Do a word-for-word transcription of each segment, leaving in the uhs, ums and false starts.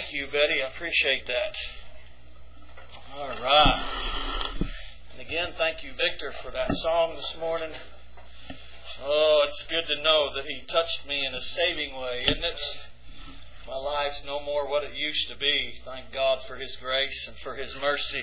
Thank you, Betty. I appreciate that. All right. And again, thank you, Victor, for that song this morning. Oh, it's good to know that He touched me in a saving way, isn't it? My life's no more what it used to be. Thank God for His grace and for His mercy.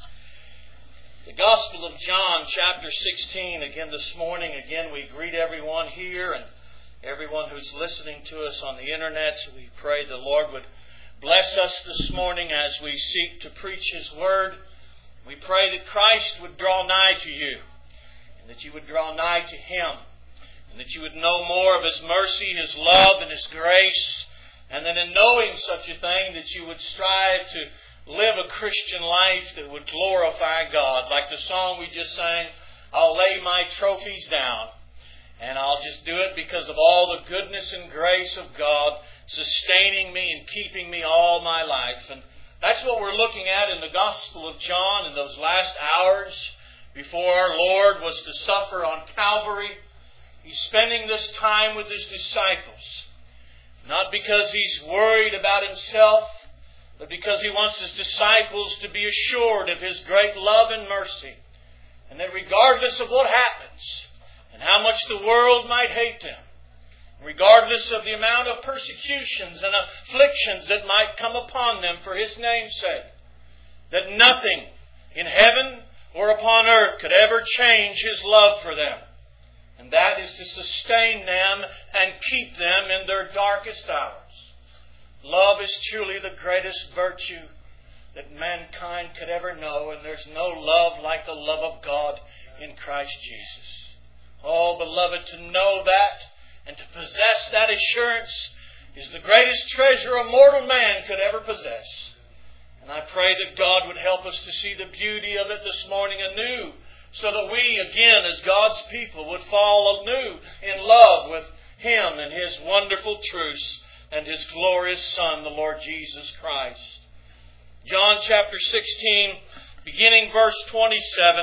The Gospel of John, chapter sixteen, again this morning. Again, we greet everyone here and everyone who's listening to us on the internet. We pray the Lord would bless us this morning as we seek to preach His Word. We pray that Christ would draw nigh to you, and that you would draw nigh to Him, and that you would know more of His mercy, His love, and His grace, and that in knowing such a thing, that you would strive to live a Christian life that would glorify God. Like the song we just sang, I'll lay my trophies down, and I'll just do it because of all the goodness and grace of God sustaining me and keeping me all my life. And that's what we're looking at in the Gospel of John in those last hours before our Lord was to suffer on Calvary. He's spending this time with His disciples, not because He's worried about Himself, but because He wants His disciples to be assured of His great love and mercy, and that regardless of what happens, and how much the world might hate them, regardless of the amount of persecutions and afflictions that might come upon them for His name's sake, that nothing in heaven or upon earth could ever change His love for them. And that is to sustain them and keep them in their darkest hours. Love is truly the greatest virtue that mankind could ever know, and there's no love like the love of God in Christ Jesus. Oh, beloved, to know that and to possess that assurance is the greatest treasure a mortal man could ever possess. And I pray that God would help us to see the beauty of it this morning anew, so that we, again, as God's people, would fall anew in love with Him and His wonderful truths and His glorious Son, the Lord Jesus Christ. John chapter sixteen, beginning verse twenty-seven,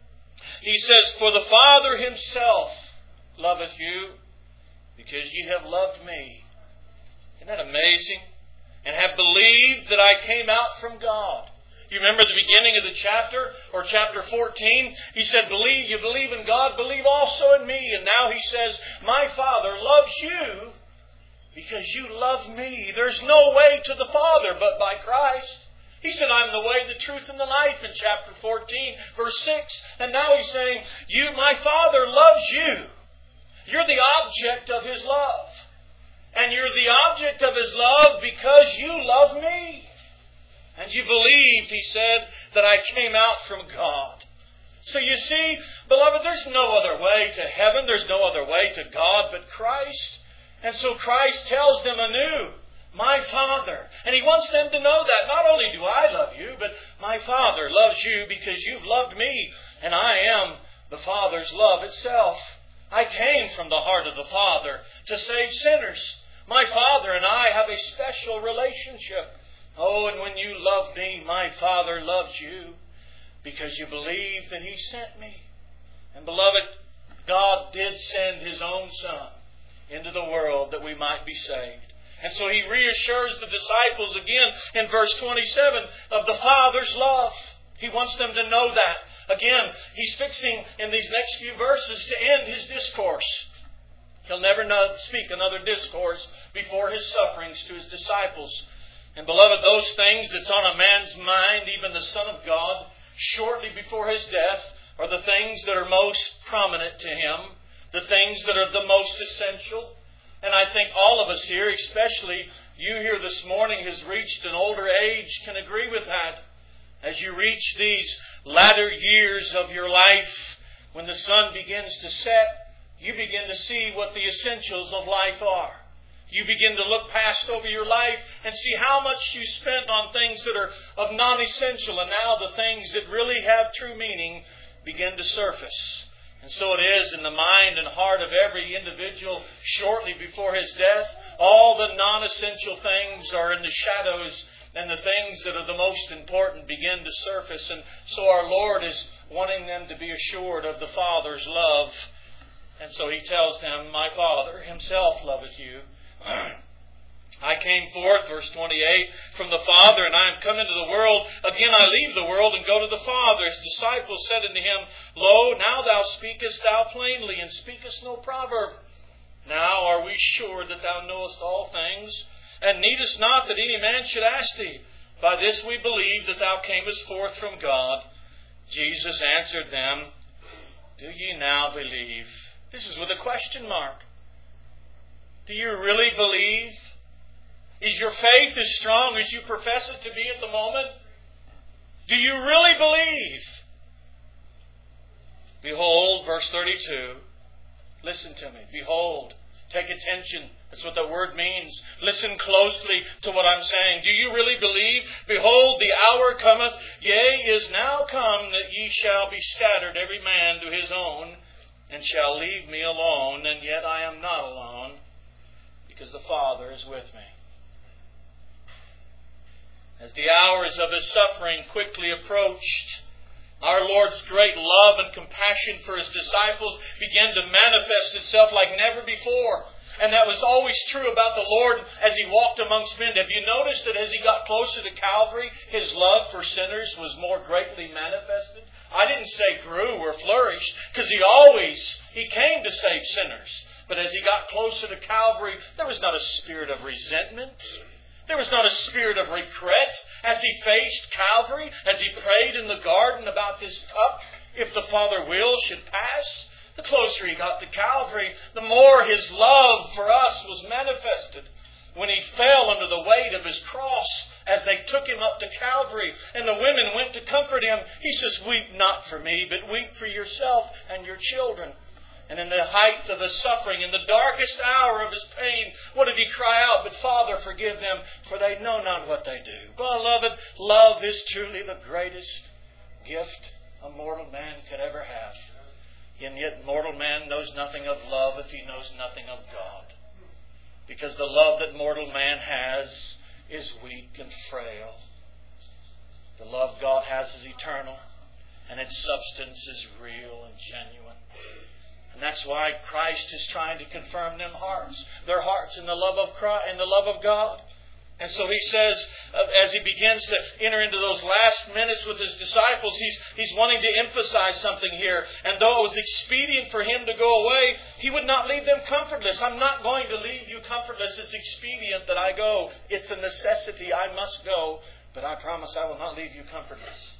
He says, For the Father Himself loveth you, because ye have loved me. Isn't that amazing? And have believed that I came out from God. You remember the beginning of the chapter, or chapter fourteen? He said, believe, you believe in God, believe also in me. And now He says, my Father loves you because you love me. There's no way to the Father but by Christ. He said, I'm the way, the truth, and the life in chapter fourteen, verse six. And now He's saying, you, my Father loves you. You're the object of His love. And you're the object of His love because you love me. And you believed, He said, that I came out from God. So you see, beloved, there's no other way to heaven. There's no other way to God but Christ. And so Christ tells them anew, my Father. And He wants them to know that. Not only do I love you, but my Father loves you because you've loved me. And I am the Father's love itself. I came from the heart of the Father to save sinners. My Father and I have a special relationship. Oh, and when you love me, my Father loves you because you believe that He sent me. And beloved, God did send His own Son into the world that we might be saved. And so He reassures the disciples again in verse twenty-seven of the Father's love. He wants them to know that. Again, He's fixing in these next few verses to end His discourse. He'll never speak another discourse before His sufferings to His disciples. And beloved, those things that's on a man's mind, even the Son of God, shortly before His death, are the things that are most prominent to Him, the things that are the most essential. And I think all of us here, especially you here this morning who's reached an older age, can agree with that. As you reach these latter years of your life, when the sun begins to set, you begin to see what the essentials of life are. You begin to look past over your life and see how much you spent on things that are of non-essential, and now the things that really have true meaning begin to surface. And so it is in the mind and heart of every individual shortly before his death. All the non-essential things are in the shadows, and the things that are the most important begin to surface. And so our Lord is wanting them to be assured of the Father's love. And so He tells them, my Father Himself loveth you. I came forth, verse twenty-eight, from the Father, and I am come into the world. Again I leave the world and go to the Father. His disciples said unto him, Lo, now thou speakest thou plainly, and speakest no proverb. Now are we sure that thou knowest all things, and needest not that any man should ask thee. By this we believe that thou camest forth from God. Jesus answered them, Do ye now believe? This is with a question mark. Do you really believe? Is your faith as strong as you profess it to be at the moment? Do you really believe? Behold, verse thirty-two. Listen to me. Behold. Take attention. That's what the word means. Listen closely to what I'm saying. Do you really believe? Behold, the hour cometh, yea, is now come, that ye shall be scattered, every man to his own, and shall leave me alone, and yet I am not alone, because the Father is with me. As the hours of His suffering quickly approached, our Lord's great love and compassion for His disciples began to manifest itself like never before. And that was always true about the Lord as He walked amongst men. Have you noticed that as He got closer to Calvary, His love for sinners was more greatly manifested? I didn't say grew or flourished, because He always, He came to save sinners. But as He got closer to Calvary, there was not a spirit of resentment. There was not a spirit of regret as He faced Calvary, as He prayed in the garden about this cup, if the Father will, should pass. The closer He got to Calvary, the more His love for us was manifested. When He fell under the weight of His cross as they took Him up to Calvary and the women went to comfort Him, He says, Weep not for me, but weep for yourself and your children. And in the height of His suffering, in the darkest hour of His pain, what did He cry out? But Father, forgive them, for they know not what they do. Beloved, love is truly the greatest gift a mortal man could ever have. And yet mortal man knows nothing of love if he knows nothing of God. Because the love that mortal man has is weak and frail. The love God has is eternal, and its substance is real and genuine. And that's why Christ is trying to confirm them hearts, their hearts in the love of Christ, in the love of God. And so He says, as He begins to enter into those last minutes with His disciples, He's, he's wanting to emphasize something here. And though it was expedient for Him to go away, He would not leave them comfortless. I'm not going to leave you comfortless. It's expedient that I go. It's a necessity. I must go. But I promise I will not leave you comfortless.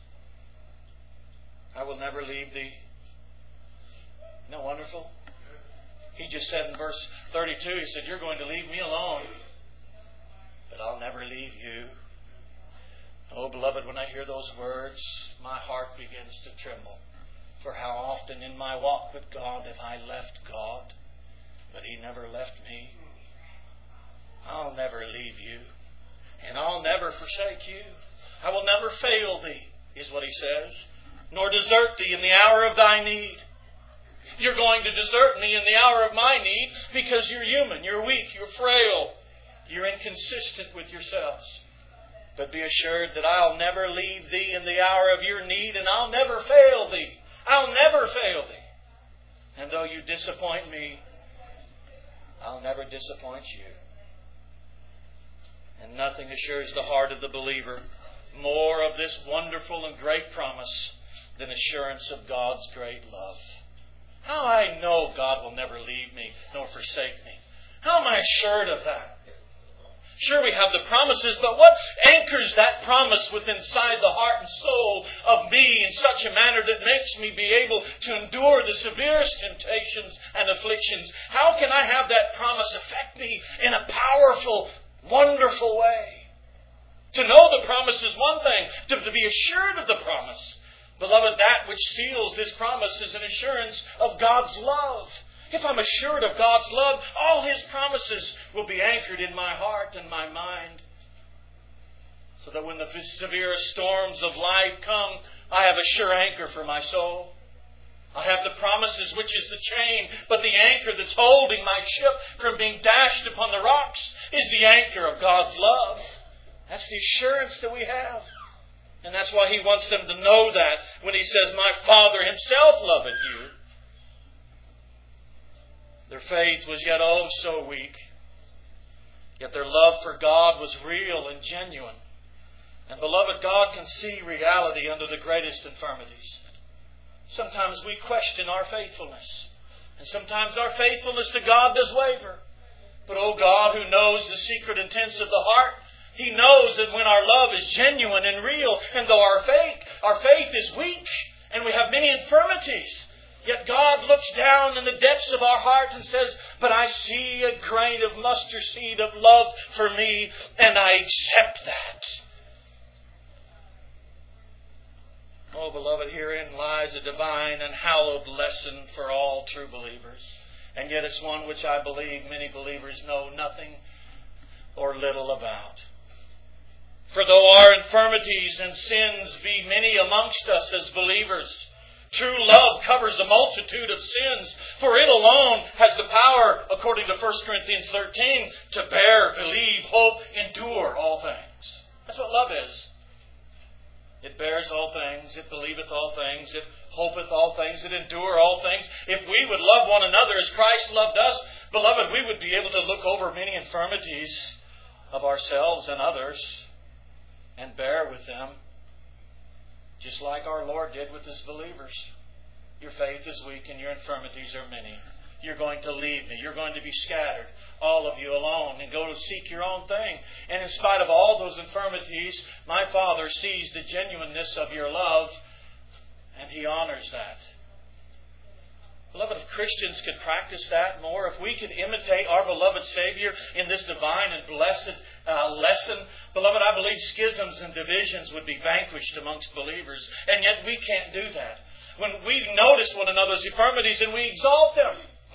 I will never leave thee. Isn't that wonderful? He just said in verse thirty-two, He said, You're going to leave me alone, but I'll never leave you. Oh, beloved, when I hear those words, my heart begins to tremble. For how often in my walk with God have I left God, but He never left me. I'll never leave you, and I'll never forsake you. I will never fail thee, is what He says, nor desert thee in the hour of thy need. You're going to desert me in the hour of my need because you're human, you're weak, you're frail, you're inconsistent with yourselves. But be assured that I'll never leave thee in the hour of your need, and I'll never fail thee. I'll never fail thee. And though you disappoint me, I'll never disappoint you. And nothing assures the heart of the believer more of this wonderful and great promise than assurance of God's great love. How I know God will never leave me nor forsake me. How am I assured of that? Sure, we have the promises, but what anchors that promise within inside the heart and soul of me in such a manner that makes me be able to endure the severest temptations and afflictions? How can I have that promise affect me in a powerful, wonderful way? To know the promise is one thing. To, to be assured of the promise, beloved, that which seals this promise is an assurance of God's love. If I'm assured of God's love, all His promises will be anchored in my heart and my mind. So that when the severest storms of life come, I have a sure anchor for my soul. I have the promises, which is the chain, but the anchor that's holding my ship from being dashed upon the rocks is the anchor of God's love. That's the assurance that we have. And that's why He wants them to know that when He says, My Father Himself loveth you. Their faith was yet oh so weak. Yet their love for God was real and genuine. And beloved, God can see reality under the greatest infirmities. Sometimes we question our faithfulness. And sometimes our faithfulness to God does waver. But oh God, who knows the secret intents of the heart, He knows that when our love is genuine and real, and though our faith, our faith is weak, and we have many infirmities, yet God looks down in the depths of our hearts and says, but I see a grain of mustard seed of love for me, and I accept that. Oh, beloved, herein lies a divine and hallowed lesson for all true believers. And yet it's one which I believe many believers know nothing or little about. For though our infirmities and sins be many amongst us as believers, true love covers a multitude of sins, for it alone has the power, according to First Corinthians thirteen, to bear, believe, hope, endure all things. That's what love is. It bears all things, it believeth all things, it hopeth all things, it endure all things. If we would love one another as Christ loved us, beloved, we would be able to look over many infirmities of ourselves and others and bear with them, just like our Lord did with His believers. Your faith is weak and your infirmities are many. You're going to leave me. You're going to be scattered, all of you alone, and go to seek your own thing. And in spite of all those infirmities, my Father sees the genuineness of your love, and He honors that. Beloved, if Christians could practice that more, if we could imitate our beloved Savior in this divine and blessed uh, lesson, beloved, I believe schisms and divisions would be vanquished amongst believers. And yet we can't do that. When we notice one another's infirmities and we exalt them,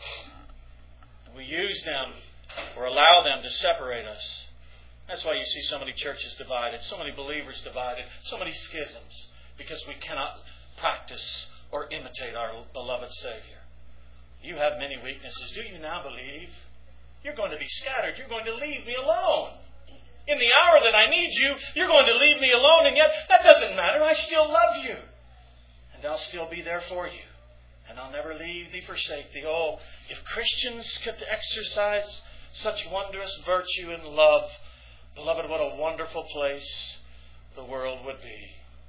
we use them or allow them to separate us. That's why you see so many churches divided, so many believers divided, so many schisms, because we cannot practice or imitate our beloved Savior. You have many weaknesses. Do you now believe? You're going to be scattered. You're going to leave me alone. In the hour that I need you, you're going to leave me alone, and yet that doesn't matter. I still love you. And I'll still be there for you. And I'll never leave thee, forsake thee. Oh, if Christians could exercise such wondrous virtue and love, beloved, what a wonderful place the world would be.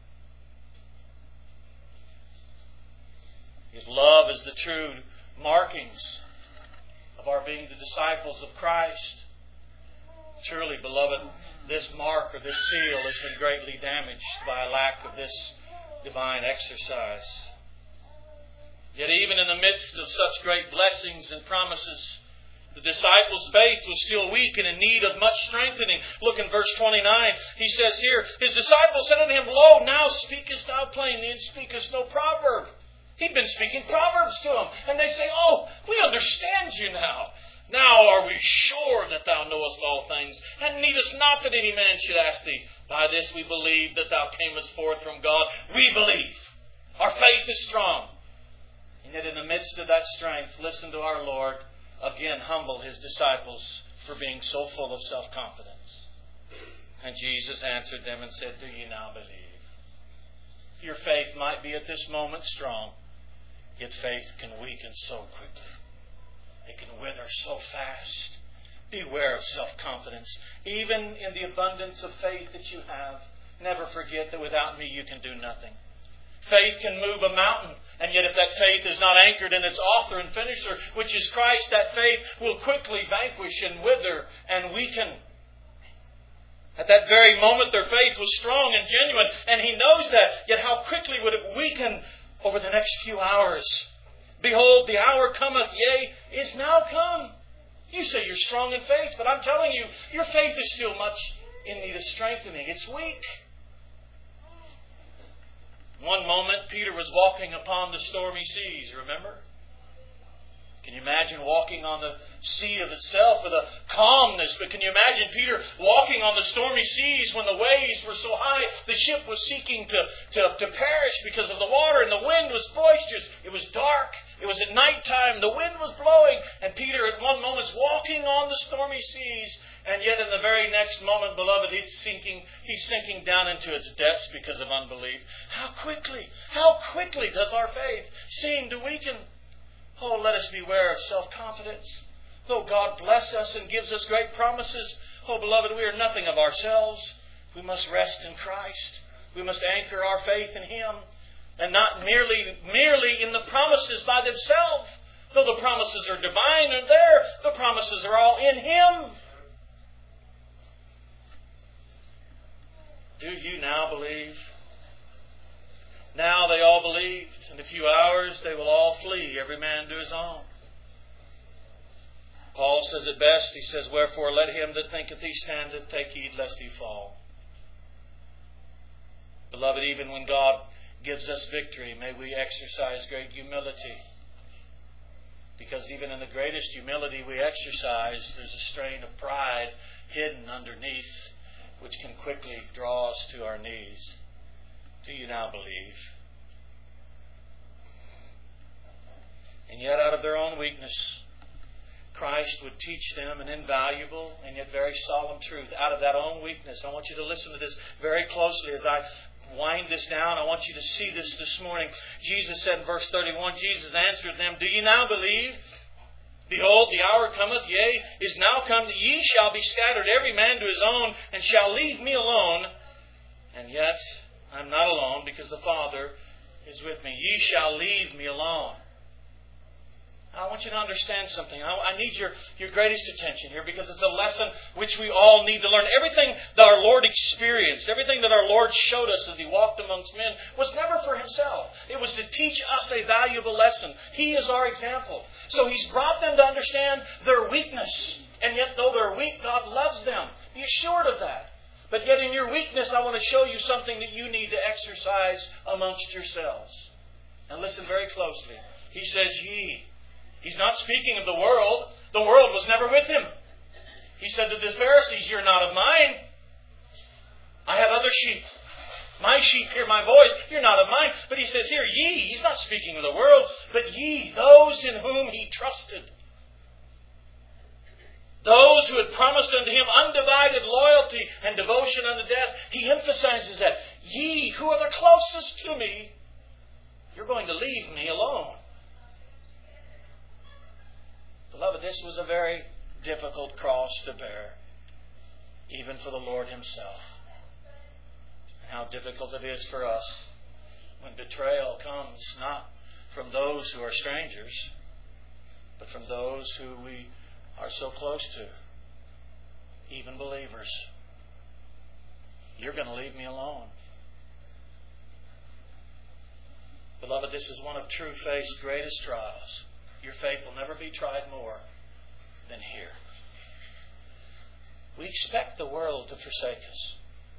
If love is the true markings of our being the disciples of Christ, truly, beloved, this mark or this seal has been greatly damaged by a lack of this divine exercise. Yet even in the midst of such great blessings and promises, the disciples' faith was still weak and in need of much strengthening. Look in verse twenty-nine. He says here, His disciples said unto Him, Lo, now speakest thou plainly, and speakest no proverb. He'd been speaking proverbs to them. And they say, Oh, we understand you now. Now are we sure that thou knowest all things, and needest not that any man should ask thee. By this we believe that thou camest forth from God. We believe. Our faith is strong. And yet in the midst of that strength, listen to our Lord again humble His disciples for being so full of self-confidence. And Jesus answered them and said, Do ye now believe? Your faith might be at this moment strong, yet faith can weaken so quickly. It can wither so fast. Beware of self-confidence. Even in the abundance of faith that you have, never forget that without me you can do nothing. Faith can move a mountain, and yet if that faith is not anchored in its author and finisher, which is Christ, that faith will quickly vanquish and wither and weaken. At that very moment their faith was strong and genuine, and He knows that. Yet how quickly would it weaken over the next few hours? Behold, the hour cometh, yea, is now come. You say you're strong in faith, but I'm telling you, your faith is still much in need of strengthening. It's weak. One moment, Peter was walking upon the stormy seas, remember? Can you imagine walking on the sea of itself with a calmness? But can you imagine Peter walking on the stormy seas when the waves were so high, the ship was seeking to, to, to perish because of the water, and the wind was boisterous. It was dark. It was at night time. The wind was blowing. And Peter at one moment is walking on the stormy seas. And yet in the very next moment, beloved, he's sinking, he's sinking down into its depths because of unbelief. How quickly, how quickly does our faith seem to weaken? Oh, let us beware of self-confidence. Though God bless us and gives us great promises, oh, beloved, we are nothing of ourselves. We must rest in Christ. We must anchor our faith in Him, and not merely, merely in the promises by themselves. Though the promises are divine and there, the promises are all in Him. Do you now believe? Now they all believed. In a few hours they will all flee, every man to his own. Paul says it best. He says, "Wherefore let him that thinketh he standeth take heed lest he fall." Beloved, even when God gives us victory, may we exercise great humility. Because even in the greatest humility we exercise, there's a strain of pride hidden underneath, which can quickly draw us to our knees. Do you now believe? And yet out of their own weakness, Christ would teach them an invaluable and yet very solemn truth. Out of that own weakness, I want you to listen to this very closely as I wind this down. I want you to see this this morning. Jesus said in verse thirty-one, Jesus answered them, "Do ye now believe? Behold, the hour cometh, yea, is now come, that ye shall be scattered, every man to his own, and shall leave me alone. And yet I'm not alone, because the Father is with me. Ye shall leave me alone." I want you to understand something. I, I need your, your greatest attention here, because it's a lesson which we all need to learn. Everything that our Lord experienced, everything that our Lord showed us as He walked amongst men, was never for Himself. It was to teach us a valuable lesson. He is our example. So He's brought them to understand their weakness. And yet, though they're weak, God loves them. Be assured of that. But yet in your weakness, I want to show you something that you need to exercise amongst yourselves. And listen very closely. He says, "Ye." He's not speaking of the world. The world was never with Him. He said to the Pharisees, "You're not of mine. I have other sheep. My sheep hear my voice. You're not of mine." But He says here, "Ye." He's not speaking of the world, but ye, those in whom He trusted. Those who had promised unto Him undivided loyalty and devotion unto death. He emphasizes that. Ye, who are the closest to me, you're going to leave me alone. Beloved, this was a very difficult cross to bear, even for the Lord Himself. And how difficult it is for us when betrayal comes not from those who are strangers, but from those who we are so close to, even believers. You're going to leave me alone. Beloved, this is one of true faith's greatest trials. Your faith will never be tried more than here. We expect the world to forsake us.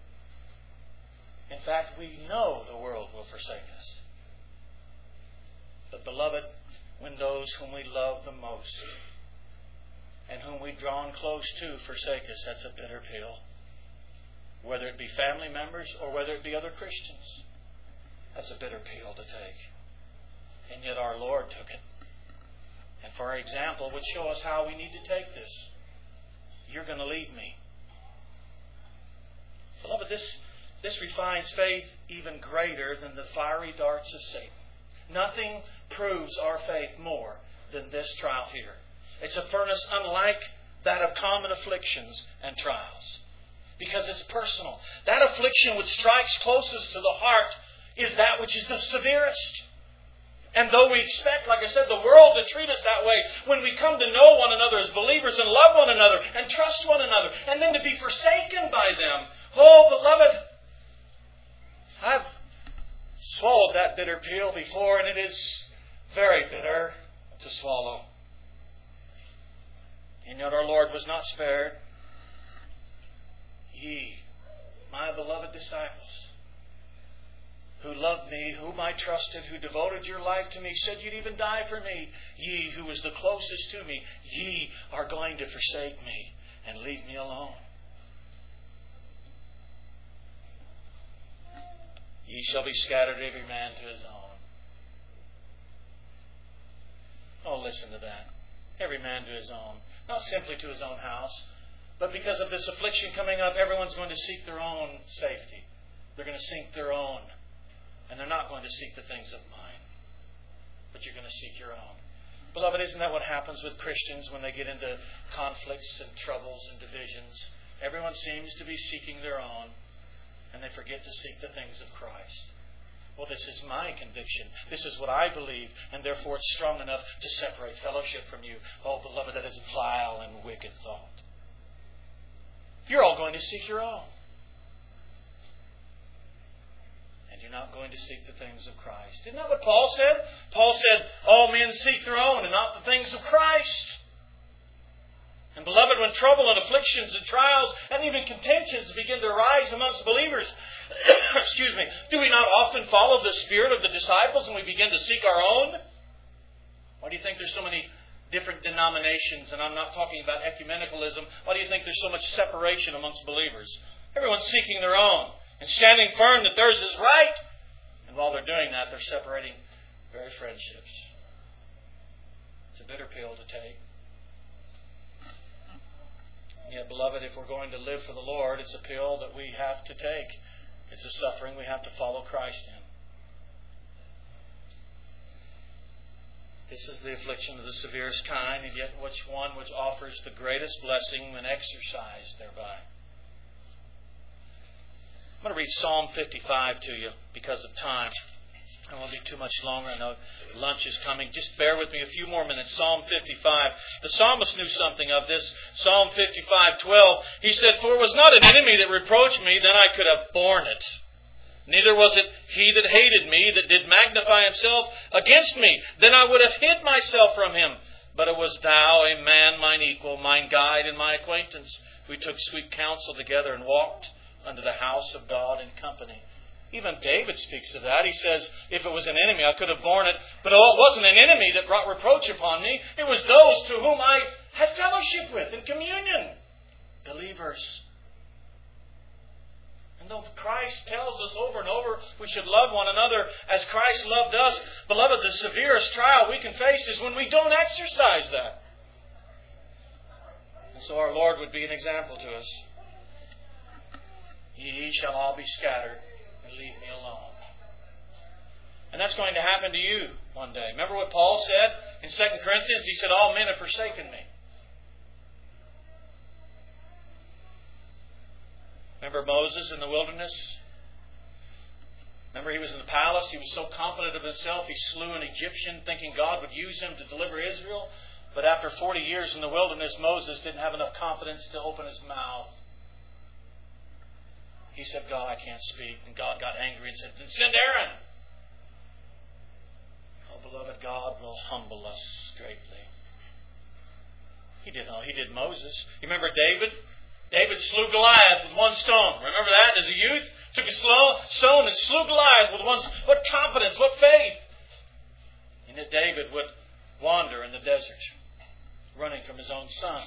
In fact, we know the world will forsake us. But beloved, when those whom we love the most and whom we've drawn close to forsake us, that's a bitter pill. Whether it be family members or whether it be other Christians, that's a bitter pill to take. And yet our Lord took it. And for our example would show us how we need to take this. You're going to leave me. Beloved, this, this refines faith even greater than the fiery darts of Satan. Nothing proves our faith more than this trial here. It's a furnace unlike that of common afflictions and trials, because it's personal. That affliction which strikes closest to the heart is that which is the severest. And though we expect, like I said, the world to treat us that way, when we come to know one another as believers and love one another and trust one another, and then to be forsaken by them, oh, beloved, I've swallowed that bitter pill before, and it is very bitter to swallow. And yet our Lord was not spared. Ye, my beloved disciples, who loved me, whom I trusted, who devoted your life to me, said you'd even die for me. Ye, who was the closest to me, ye are going to forsake me and leave me alone. Ye shall be scattered, every man to his own. Oh, listen to that. Every man to his own. Not simply to his own house, but because of this affliction coming up, everyone's going to seek their own safety. They're going to seek their own. And they're not going to seek the things of mine, but you're going to seek your own. Beloved, isn't that what happens with Christians when they get into conflicts and troubles and divisions? Everyone seems to be seeking their own, and they forget to seek the things of Christ. Well, this is my conviction. This is what I believe, and therefore it's strong enough to separate fellowship from you. Oh, beloved, that is a vile and wicked thought. You're all going to seek your own. And you're not going to seek the things of Christ. Isn't that what Paul said? Paul said, all men seek their own and not the things of Christ. And beloved, when trouble and afflictions and trials and even contentions begin to arise amongst believers, excuse me, do we not often follow the spirit of the disciples and we begin to seek our own? Why do you think there's so many different denominations? And I'm not talking about ecumenicalism. Why do you think there's so much separation amongst believers? Everyone's seeking their own and standing firm that theirs is right. And while they're doing that, they're separating very friendships. It's a bitter pill to take. Yet, beloved, if we're going to live for the Lord, it's a pill that we have to take. It's a suffering we have to follow Christ in. This is the affliction of the severest kind, and yet which one which offers the greatest blessing when exercised thereby. I'm going to read Psalm fifty-five to you because of time. I won't be too much longer. I know lunch is coming. Just bear with me a few more minutes. Psalm fifty-five. The psalmist knew something of this. Psalm fifty-five twelve. He said, for it was not an enemy that reproached me, then I could have borne it. Neither was it he that hated me, that did magnify himself against me. Then I would have hid myself from him. But it was thou, a man, mine equal, mine guide, and my acquaintance. We took sweet counsel together and walked unto the house of God in company. Even David speaks of that. He says, if it was an enemy, I could have borne it. But it wasn't an enemy that brought reproach upon me. It was those to whom I had fellowship with in communion. Believers. And though Christ tells us over and over we should love one another as Christ loved us, beloved, the severest trial we can face is when we don't exercise that. And so our Lord would be an example to us. Ye shall all be scattered, and leave me alone. And that's going to happen to you one day. Remember what Paul said in Second Corinthians? He said, all men have forsaken me. Remember Moses in the wilderness? Remember he was in the palace. He was so confident of himself, he slew an Egyptian thinking God would use him to deliver Israel. But after forty years in the wilderness, Moses didn't have enough confidence to open his mouth. He said, God, I can't speak. And God got angry and said, then send Aaron. Oh, beloved, God will humble us greatly. He did, he did Moses. You remember David? David slew Goliath with one stone. Remember that as a youth? Took a stone and slew Goliath with one stone. What confidence, what faith. And yet David would wander in the desert, running from his own son.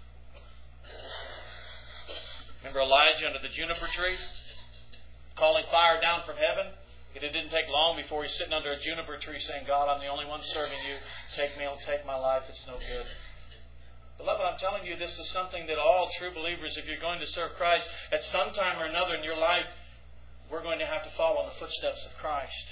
Remember Elijah under the juniper tree? Calling fire down from heaven? It didn't take long before he's sitting under a juniper tree saying, God, I'm the only one serving you. Take me, take my life. It's no good. Beloved, I'm telling you, this is something that all true believers, if you're going to serve Christ, at some time or another in your life, we're going to have to follow in the footsteps of Christ.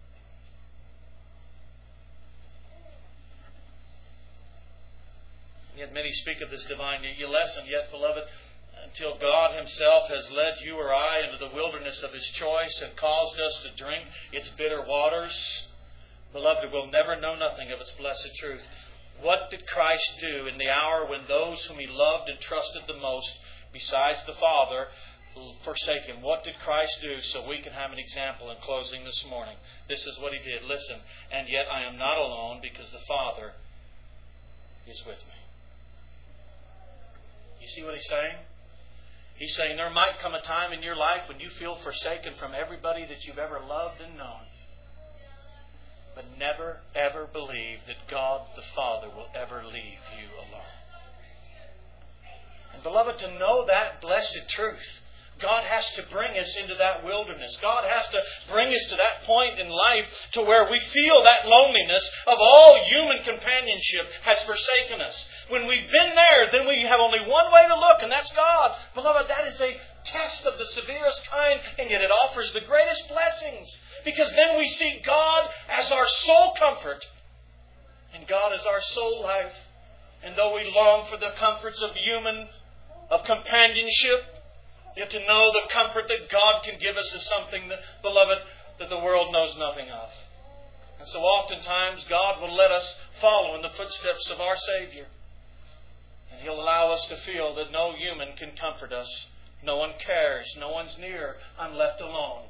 Yet many speak of this divine lesson. Yet, beloved, until God Himself has led you or I into the wilderness of His choice and caused us to drink its bitter waters, beloved, we'll never know nothing of its blessed truth. What did Christ do in the hour when those whom He loved and trusted the most, besides the Father, forsake Him? What did Christ do so we can have an example in closing this morning? This is what He did. Listen, and yet I am not alone because the Father is with me. You see what He's saying? He's saying there might come a time in your life when you feel forsaken from everybody that you've ever loved and known. But never, ever believe that God the Father will ever leave you alone. And beloved, to know that blessed truth, God has to bring us into that wilderness. God has to bring us to that point in life to where we feel that loneliness of all human companionship has forsaken us. When we've been there, then we have only one way to look, and that's God. Beloved, that is a test of the severest kind, and yet it offers the greatest blessings. Because then we see God as our sole comfort. And God is our sole life. And though we long for the comforts of human, of companionship, yet to know the comfort that God can give us is something, that, beloved, that the world knows nothing of. And so oftentimes God will let us follow in the footsteps of our Savior. And He'll allow us to feel that no human can comfort us. No one cares. No one's near. I'm left alone.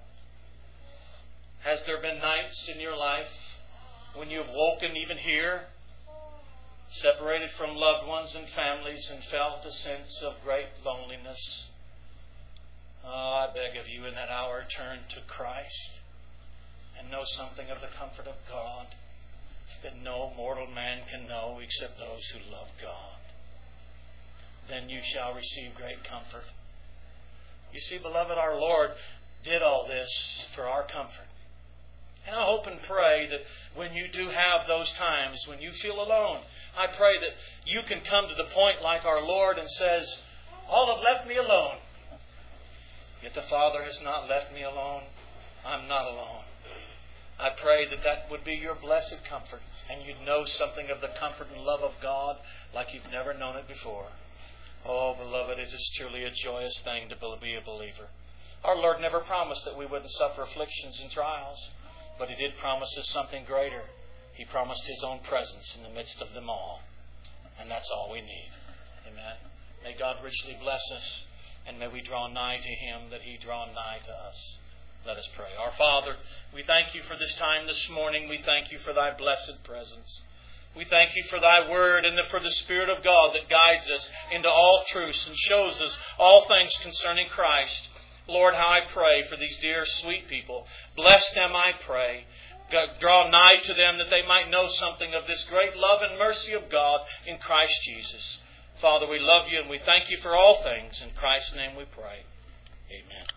Has there been nights in your life when you've woken even here, separated from loved ones and families, and felt a sense of great loneliness? Oh, I beg of you in that hour, turn to Christ and know something of the comfort of God that no mortal man can know except those who love God. Then you shall receive great comfort. You see, beloved, our Lord did all this for our comfort. And I hope and pray that when you do have those times when you feel alone, I pray that you can come to the point like our Lord and says, all have left me alone. Yet the Father has not left me alone. I'm not alone. I pray that that would be your blessed comfort, and you'd know something of the comfort and love of God like you've never known it before. Oh, beloved, it is truly a joyous thing to be a believer. Our Lord never promised that we wouldn't suffer afflictions and trials, but He did promise us something greater. He promised His own presence in the midst of them all. And that's all we need. Amen. May God richly bless us, and may we draw nigh to Him that He draw nigh to us. Let us pray. Our Father, we thank You for this time this morning. We thank You for Thy blessed presence. We thank You for Thy Word and for the Spirit of God that guides us into all truths and shows us all things concerning Christ. Lord, how I pray for these dear, sweet people. Bless them, I pray. God, draw nigh to them that they might know something of this great love and mercy of God in Christ Jesus. Father, we love You and we thank You for all things. In Christ's name we pray. Amen.